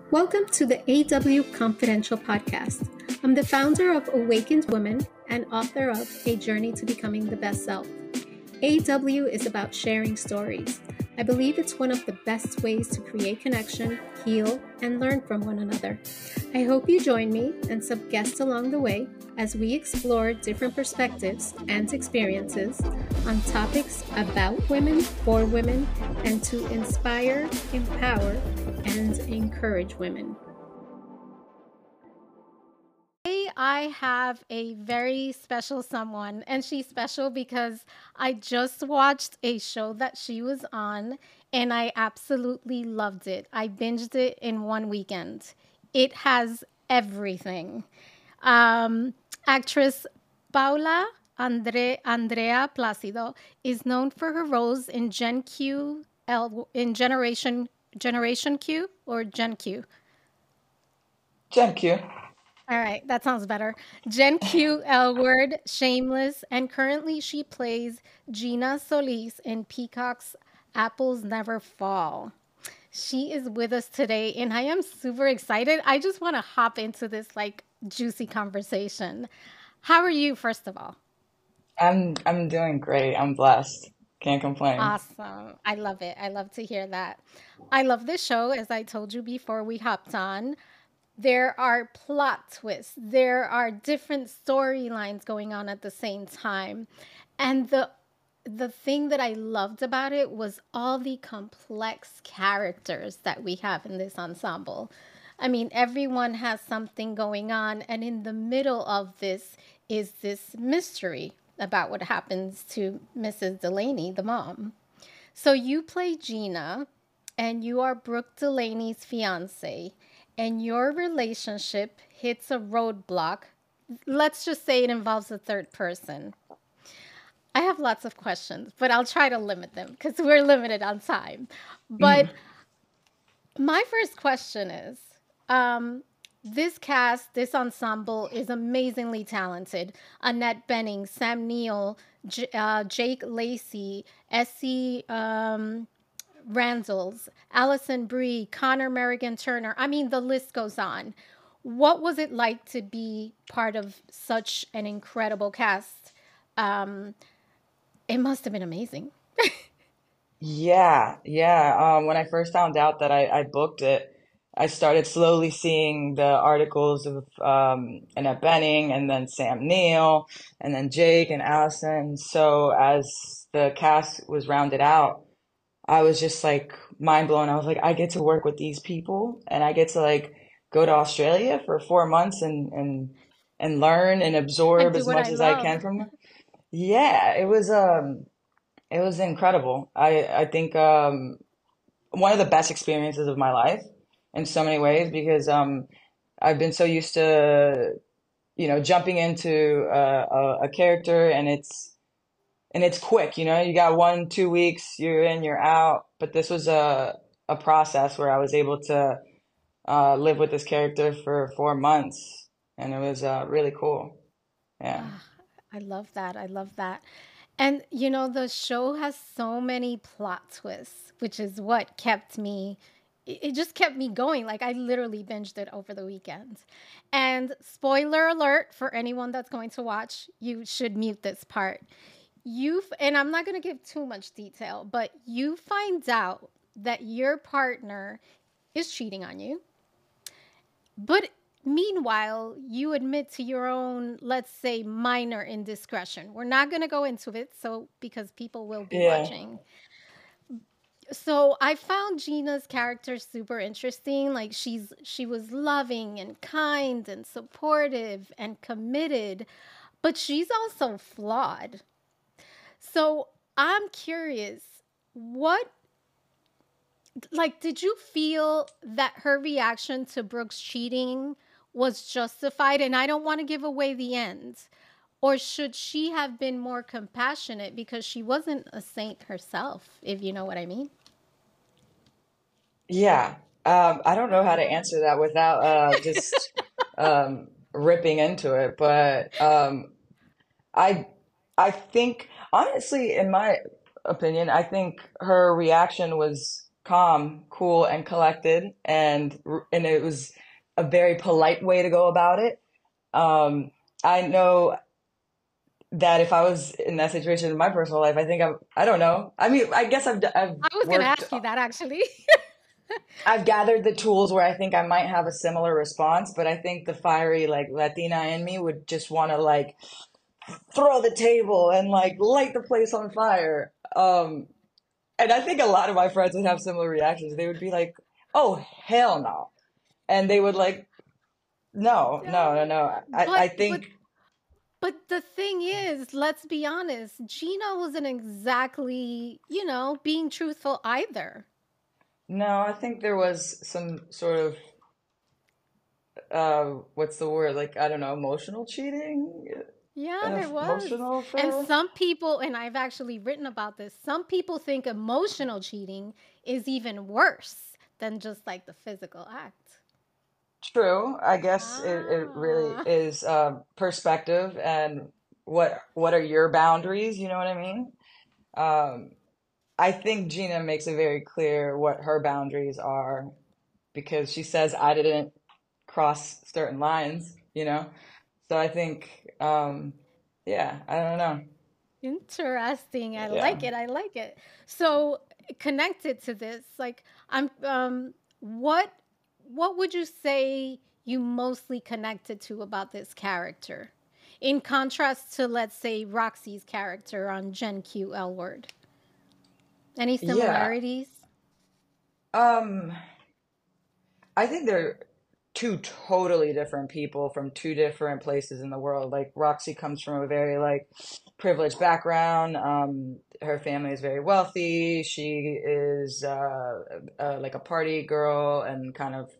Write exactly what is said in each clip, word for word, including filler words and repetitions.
Welcome to the A W Confidential Podcast. I'm the founder of Awakened Women and author of A Journey to Becoming the Best Self. A W is about sharing stories. I believe it's one of the best ways to create connection, heal, and learn from one another. I hope you join me and some guests along the way as we explore different perspectives and experiences on topics about women, for women, and to inspire, empower, and encourage women. Today, I have a very special someone, and she's special because I just watched a show that she was on, and I absolutely loved it. I binged it in one weekend. It has everything. Um, actress Paula Andre, Andrea Placido is known for her roles in Gen Q, L, in Generation Generation Q or Gen Q. Gen Q. All right, that sounds better. Gen Q, L Word, Shameless, and currently she plays Gina Solis in Peacock's Apples Never Fall. She is with us today, and I am super excited. I just want to hop into this like juicy conversation. How are you, first of all? I'm I'm doing great. I'm blessed. Can't complain. Awesome. I love it. I love to hear that. I love this show, as I told you before we hopped on. There are plot twists, there are different storylines going on at the same time. And the the thing that I loved about it was all the complex characters that we have in this ensemble. I mean, everyone has something going on, and in the middle of this is this mystery about what happens to Missus Delaney, the mom. So you play Gina, and you are Brooke Delaney's fiance, and your relationship hits a roadblock. Let's just say it involves a third person. I have lots of questions, but I'll try to limit them because we're limited on time. But Mhm. my first question is, um, this cast, this ensemble is amazingly talented. Annette Bening, Sam Neill, J- uh, Jake Lacey, Essie um, Randalls, Allison Brie, Connor Merrigan Turner. I mean, the list goes on. What was it like to be part of such an incredible cast? Um, it must have been amazing. Yeah, yeah. Um, when I first found out that I, I booked it, I started slowly seeing the articles of um, Annette Bening and then Sam Neill and then Jake and Allison. So as the cast was rounded out, I was just like mind blown. I was like, I get to work with these people and I get to like go to Australia for four months and and and learn and And absorb do as what I much as I love. can from them. Yeah, it was um it was incredible. I I think um one of the best experiences of my life in so many ways because um I've been so used to you know jumping into a, a, a character and it's and it's quick, you know, you got one, two weeks, you're in, you're out. But this was a a process where I was able to uh, live with this character for four months, and it was uh, really cool. Yeah, Ah, I love that. I love that. And you know, the show has so many plot twists, which is what kept me, it it just kept me going. Like I literally binged it over the weekend. And spoiler alert for anyone that's going to watch, you should mute this part. You f- and I'm not going to give too much detail, but you find out that your partner is cheating on you. But meanwhile, you admit to your own, let's say, minor indiscretion. We're not going to go into it, so because people will be yeah, watching. So I found Gina's character super interesting. Like she's she was loving and kind and supportive and committed, but she's also flawed. So I'm curious, what like did you feel that her reaction to Brooks cheating was justified? And I don't want to give away the end. Or should she have been more compassionate because she wasn't a saint herself, if you know what I mean? yeah. Um, I don't know how to answer that without uh, just um, ripping into it, but um, I I think honestly, in my opinion, I think her reaction was calm, cool, and collected, and and it was a very polite way to go about it. Um, I know that if I was in that situation in my personal life, I think I'm, I don't know. I mean, I guess I've, I've I was going to worked, ask you that actually. I've gathered the tools where I think I might have a similar response, but I think the fiery, like, Latina in me would just want to, like, throw the table and, like, light the place on fire. Um, and I think a lot of my friends would have similar reactions. They would be like, oh, hell no. And they would, like, no, no, no, Yeah. no. I, I But but think, but the thing is, let's be honest, Gina wasn't exactly, you know, being truthful either. no, I think there was some sort of uh what's the word, like, I don't know, emotional cheating, Yeah, an there was. emotional And affair. some people, and I've actually written about this, some people think emotional cheating is even worse than just like the physical act. True, I guess it, it really Ah. is uh, perspective and what what are your boundaries, you know what I mean? um I think Gina makes it very clear what her boundaries are, because she says I didn't cross certain lines, you know. So I think um yeah, I don't know. Interesting. I Yeah. like it. I like it. So connected to this, like I'm um what what would you say you mostly connected to about this character? In contrast to, let's say, Roxy's character on Gen Q L Word. Any Yeah. similarities? Um, I think they're two totally different people from two different places in the world. Like, Roxy comes from a very, like, privileged background. Um, her family is very wealthy. She is uh, uh, like a party girl, and kind of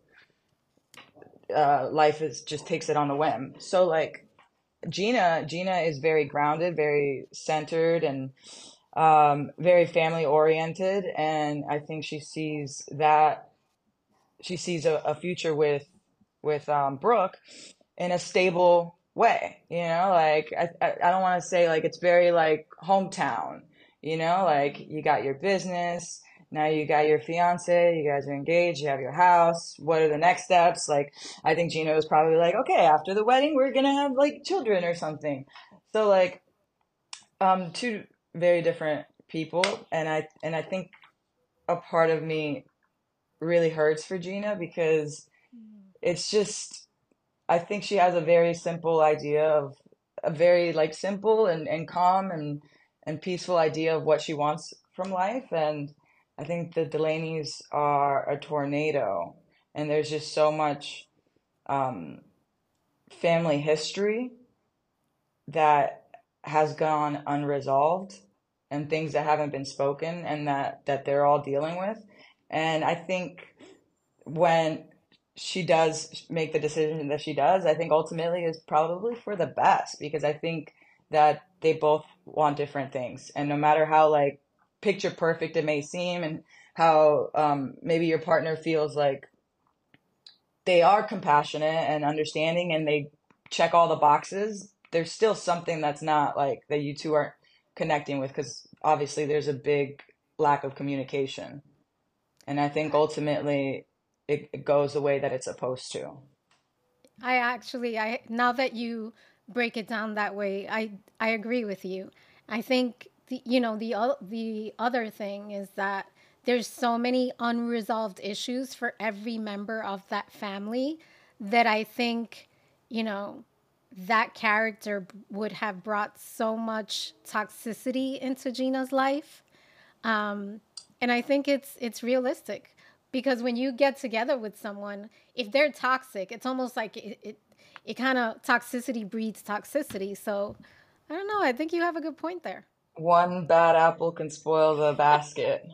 uh, life is just takes it on a whim. So, like, Gina, Gina is very grounded, very centered, and um, very family oriented. And I think she sees that she sees a, a future with with um, Brooke in a stable way. You know, like, I I, I don't want to say, like, it's very, like, hometown. You know, like, you got your business. Now you got your fiance, you guys are engaged, you have your house. What are the next steps? Like, I think Gina was probably like, okay, after the wedding, we're gonna have, like, children or something. So, like, um, two very different people, and I and I think a part of me really hurts for Gina, because it's just, I think she has a very simple idea of a very, like, simple and, and calm and and peaceful idea of what she wants from life. And I think the Delaney's are a tornado, and there's just so much um, family history that has gone unresolved, and things that haven't been spoken, and that that they're all dealing with. And I think when she does make the decision that she does, I think ultimately is probably for the best, because I think that they both want different things. And no matter how, like, picture perfect it may seem, and how um, maybe your partner feels like they are compassionate and understanding and they check all the boxes, there's still something that's not, like, that you two aren't connecting with, because obviously there's a big lack of communication. And I think ultimately it, it goes the way that it's supposed to. I actually, I now that you break it down that way, I I agree with you. I think the you know the o- the other thing is that there's so many unresolved issues for every member of that family that I think, you know, that character b- would have brought so much toxicity into Gina's life. Um, and I think it's it's realistic because when you get together with someone, if they're toxic, it's almost like it it, it kind of toxicity breeds toxicity. So I don't know. I think you have a good point there. One bad apple can spoil the basket,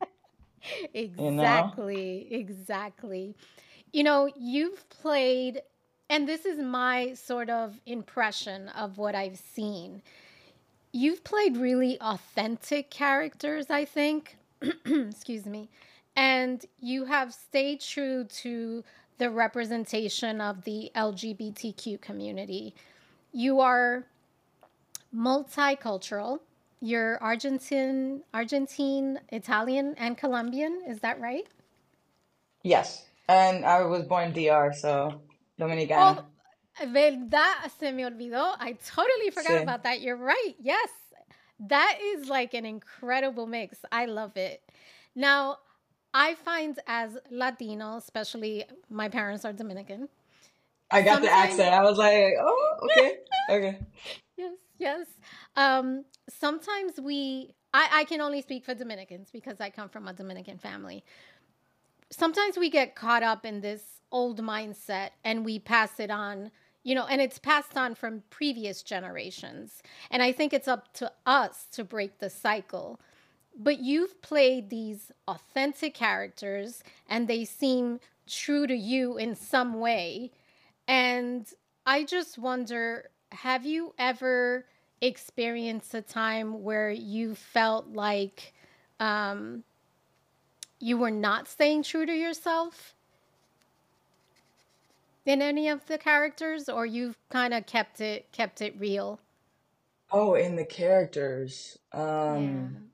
you know? Exactly, exactly. You know, you've played, and this is my sort of impression of what I've seen. You've played really authentic characters, I think. Excuse me. And you have stayed true to the representation of the L G B T Q community. You are multicultural. you're Argentine, Argentine, Italian, and Colombian. Is that right? Yes. And I was born D R, so Oh, Dominicana. verdad, se me olvidó. I totally forgot Sí. about that. You're right. Yes. That is like an incredible mix. I love it. Now, I find as Latino, especially my parents are Dominican, I got the sometimes, accent. I was like, oh, okay. Okay. yes, yes. Um, sometimes we, I, I can only speak for Dominicans because I come from a Dominican family. Sometimes we get caught up in this old mindset and we pass it on, you know, and it's passed on from previous generations. And I think it's up to us to break the cycle. But you've played these authentic characters and they seem true to you in some way. And I just wonder, have you ever experienced a time where you felt like um, you were not staying true to yourself in any of the characters, or you've kind of kept it kept it real? Oh, in the characters. Yeah. Um,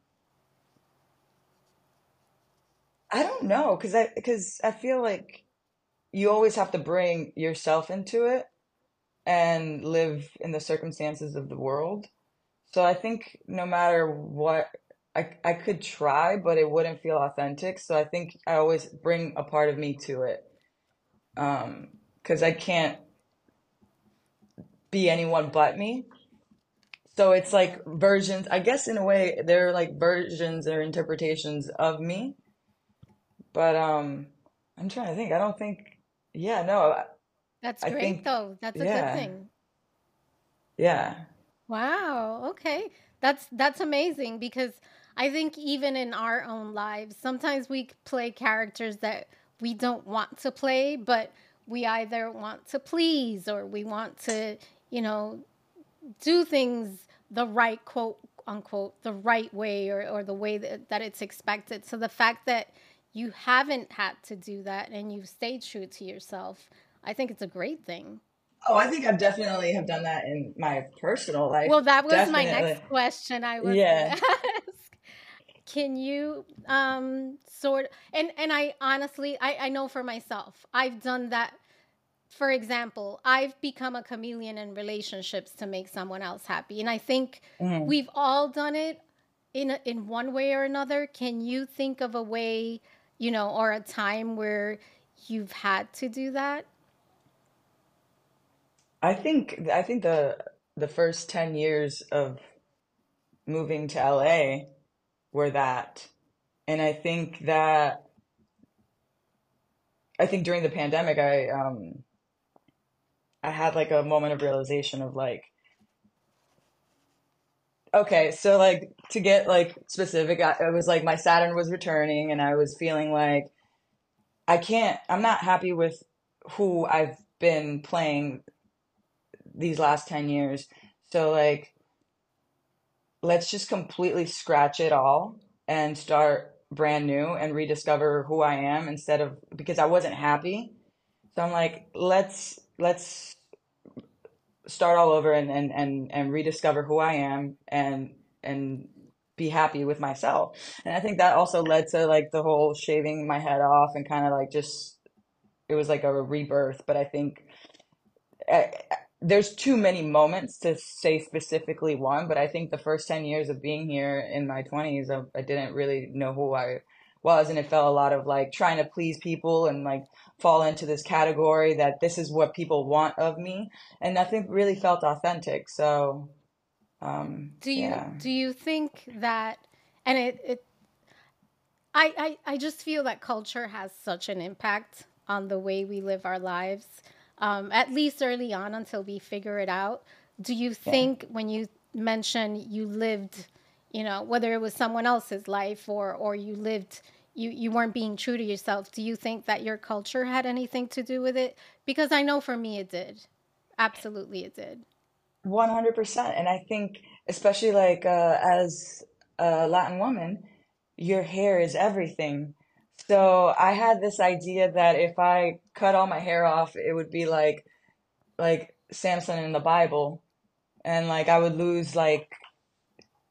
I don't know, because I because I feel like you always have to bring yourself into it and live in the circumstances of the world. So I think no matter what, I I could try, but it wouldn't feel authentic. So I think I always bring a part of me to it. Um, because I can't be anyone but me. So it's like versions, I guess in a way, they're like versions or interpretations of me. But um, I'm trying to think. I don't think, yeah, no, I That's I great think, though. That's a good yeah, thing. yeah. Wow. Okay. That's that's amazing because I think even in our own lives, sometimes we play characters that we don't want to play, but we either want to please or we want to, you know, do things the right quote unquote the right way or, or the way that, that it's expected. So the fact that you haven't had to do that and you've stayed true to yourself, I think it's a great thing. Oh, I think I definitely have done that in my personal life. Well, that was my Definitely. next question I was gonna Yeah. ask. Can you um sort and and I honestly I I know for myself I've done that. For example, I've become a chameleon in relationships to make someone else happy. And I think Mhm. we've all done it in a, in one way or another. Can you think of a way, you know, or a time where you've had to do that? I think I think the the first ten years of moving to L A were that. And I think that I think during the pandemic I um I had like a moment of realization of like, okay, so like to get like specific, I, it was like my Saturn was returning and I was feeling like I can't, I'm not happy with who I've been playing these last ten years. So like let's just completely scratch it all and start brand new and rediscover who I am instead of because I wasn't happy. So I'm like, let's let's start all over and and and, and rediscover who I am and and be happy with myself. And I think that also led to like the whole shaving my head off and kind of like just it was like a rebirth. But I think I, there's too many moments to say specifically one, but I think the first ten years of being here in my twenties, I, I didn't really know who I was. And it felt a lot of like trying to please people and like fall into this category that this is what people want of me. And nothing really felt authentic. So, um, Do you yeah. do you think that and it, it I, I I just feel that culture has such an impact on the way we live our lives, um, at least early on until we figure it out. Do you Yeah. think when you mention you lived, you know, whether it was someone else's life or or you lived, you you weren't being true to yourself? Do you think that your culture had anything to do with it? Because I know for me it did. Absolutely, it did. one hundred percent. And I think, especially like uh, as a Latin woman, your hair is everything. So I had this idea that if I cut all my hair off, it would be like like Samson in the Bible, and like I would lose like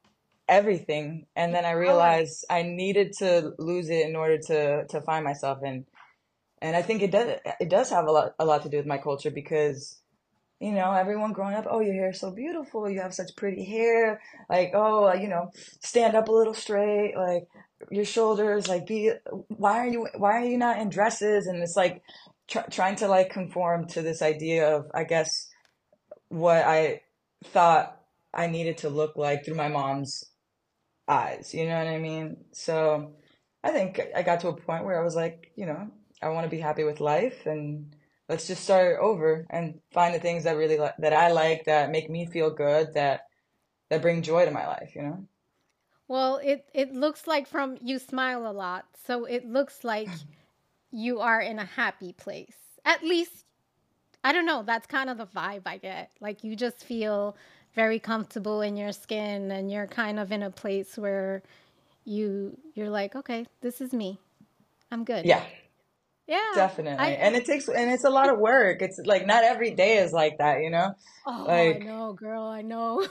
everything. And then I Power. realized I needed to lose it in order to to find myself. And and I think it does it does have a lot a lot to do with my culture because you know, everyone growing up, oh, your hair is so beautiful. You have such pretty hair. Like, oh, you know, stand up a little straight. Like your shoulders, like be. Why are you? Why are you not in dresses? And it's like tr trying to like conform to this idea of, I guess, what I thought I needed to look like through my mom's eyes. You know what I mean? So I think I got to a point where I was like, you know, I want to be happy with life and let's just start over and find the things that really li that I like that make me feel good that that bring joy to my life, you know? Well, it it looks like from you smile a lot, so it looks like you are in a happy place. At least, I don't know, that's kind of the vibe I get. Like you just feel very comfortable in your skin and you're kind of in a place where you you're like, okay, this is me. I'm good. Yeah, Yeah. definitely. I And it takes and it's a lot of work. It's like not every day is like that, you know? Oh, I Like know, girl, I know.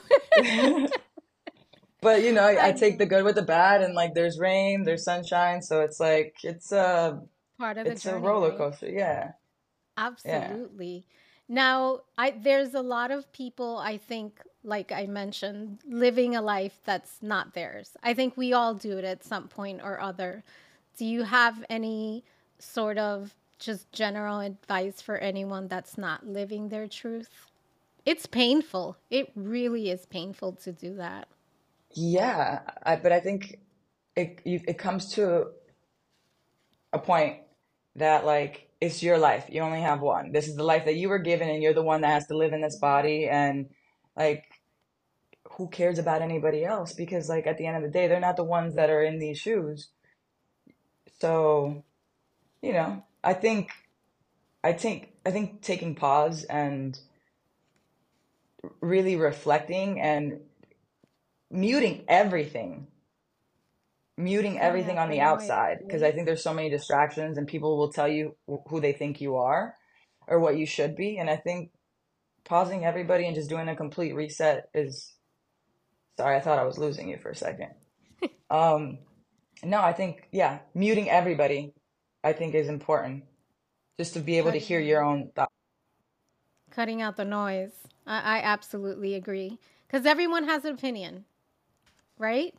but you know, I, I I take the know. good with the bad and like there's rain, there's sunshine, so it's like it's a Part of the it's a journey, roller right? coaster. Yeah. Yeah. Absolutely. Now, I there's a lot of people, I think, like I mentioned, living a life that's not theirs. I think we all do it at some point or other. Do you have any sort of just general advice for anyone that's not living their truth? It's painful. It really is painful to do that. Yeah, I, but I think it you, it comes to a point that like it's your life. You only have one. This is the life that you were given, and you're the one that has to live in this body. And like, who cares about anybody else? Because like at the end of the day, they're not the ones that are in these shoes. So, you know, I think I think I think taking pause and really reflecting and muting everything muting Cutting everything out on the the noise, outside because I right? think there's so many distractions and people will tell you wh- who they think you are or what you should be. And I think pausing everybody and just doing a complete reset is, sorry, I thought I was losing you for a second. Um, no, I think, yeah, muting everybody, I think is important just to be able to Cutting hear your out. own thoughts. Cutting out the noise. I, I absolutely agree. Because everyone has an opinion, right?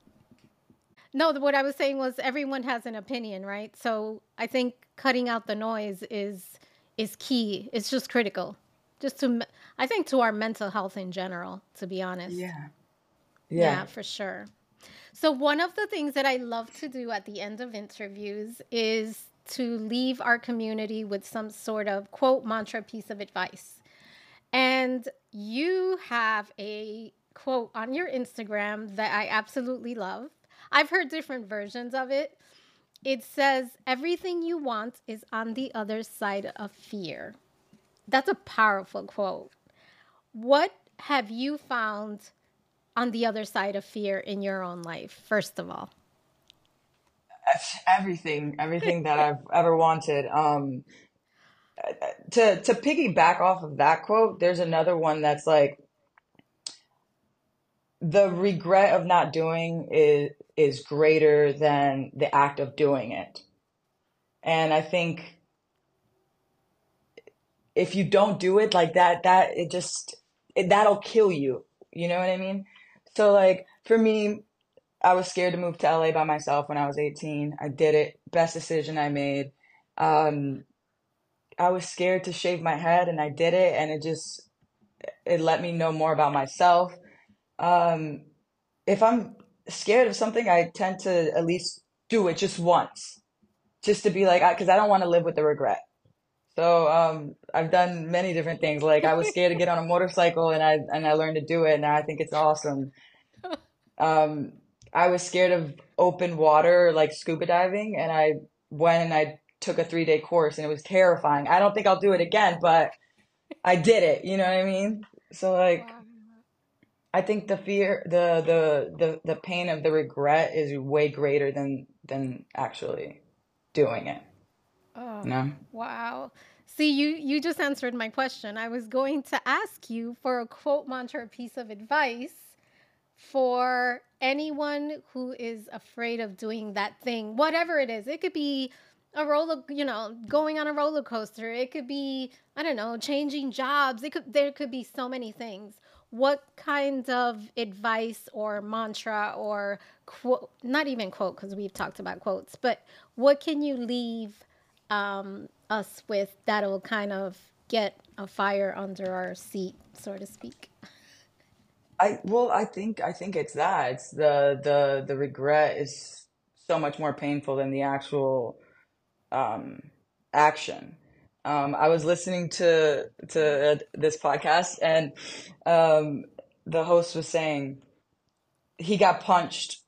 No, what I was saying was everyone has an opinion, right? So I think cutting out the noise is is key. It's just critical. Just to me- I think to our mental health in general, to be honest. Yeah. Yeah, Yeah. for sure. So one of the things that I love to do at the end of interviews is to leave our community with some sort of quote mantra piece of advice. And you have a quote on your Instagram that I absolutely love. I've heard different versions of it. It says, everything you want is on the other side of fear. That's a powerful quote. What have you found on the other side of fear in your own life, first of all? Everything, everything that I've ever wanted. Um, to to piggyback off of that quote, there's another one that's like the regret of not doing is is greater than the act of doing it. And I think if you don't do it like that, that it just it, that'll kill you. You know what I mean? So like for me, I was scared to move to L A by myself when I was eighteen. I did it. Best decision I made. Um, I was scared to shave my head and I did it and it just it let me know more about myself. Um, if I'm scared of something, I tend to at least do it just once, just to be like, because I, I don't want to live with the regret. So um, I've done many different things. Like I was scared to get on a motorcycle, and I and I learned to do it, and I think it's awesome. Um, I was scared of open water, like scuba diving, and I went and I took a three day course, and it was terrifying. I don't think I'll do it again, but I did it. You know what I mean? So like Wow. I think the fear, the the the the pain of the regret is way greater than than actually doing it. Oh, You know? wow. See, you you just answered my question. I was going to ask you for a quote mantra piece of advice for anyone who is afraid of doing that thing, whatever it is, it could be a roller, you know, going on a roller coaster. It could be, I don't know, changing jobs. It could, there could be so many things. What kind of advice or mantra or quote, not even quote, because we've talked about quotes, but what can you leave um, us with that'll kind of get a fire under our seat, so to speak? I well, I think I think it's that. It's the the the regret is so much more painful than the actual um, action. Um, I was listening to to uh, this podcast, and um, the host was saying he got punched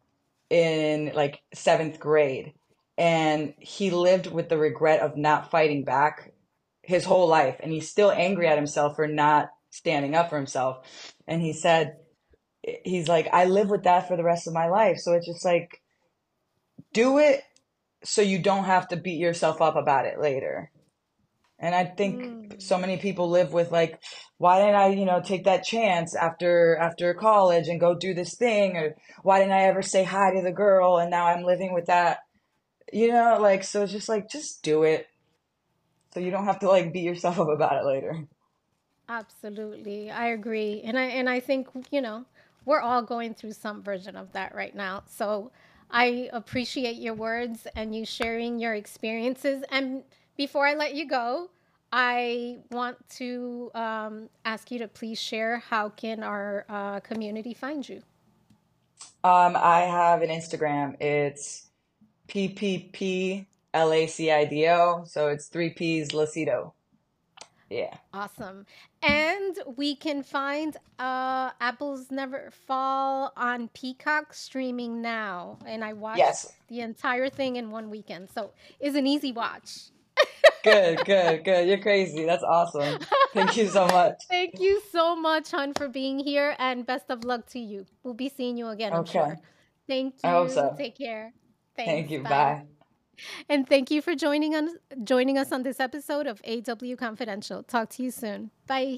in like seventh grade, and he lived with the regret of not fighting back his whole life, and he's still angry at himself for not standing up for himself. And he said, he's like, I live with that for the rest of my life. So it's just like, do it so you don't have to beat yourself up about it later. And I think Mm. so many people live with like, why didn't I, you know, take that chance after after college and go do this thing? Or why didn't I ever say hi to the girl? And now I'm living with that, you know, like, so it's just like, just do it so you don't have to like beat yourself up about it later. Absolutely. I agree. And I and I think, you know, we're all going through some version of that right now. So I appreciate your words and you sharing your experiences. And before I let you go, I want to um, ask you to please share how can our uh, community find you? Um, I have an Instagram. It's P P P L A C I D O. So it's three P's Lacido. Yeah. Awesome. And we can find uh Apples Never Fall on Peacock streaming now. And I watched Yes. the entire thing in one weekend. So it's an easy watch. Good, good, good. You're crazy. That's awesome. Thank you so much. Thank you so much, Hun, for being here and best of luck to you. We'll be seeing you again, I'm Okay. sure. Thank I hope you. so. Take care. Thank Thanks. you. Bye. Bye. And thank you for joining us joining us on this episode of A W Confidential. Talk to you soon. Bye.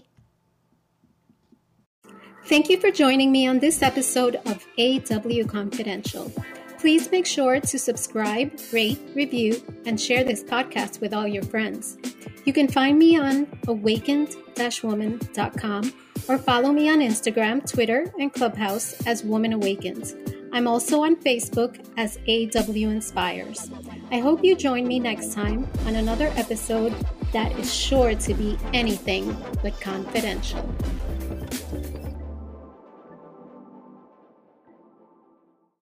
Thank you for joining me on this episode of A W Confidential. Please make sure to subscribe, rate, review, and share this podcast with all your friends. You can find me on awakened woman dot com or follow me on Instagram, Twitter, and Clubhouse as Woman Awakens. I'm also on Facebook as A W Inspires. I hope you join me next time on another episode that is sure to be anything but confidential.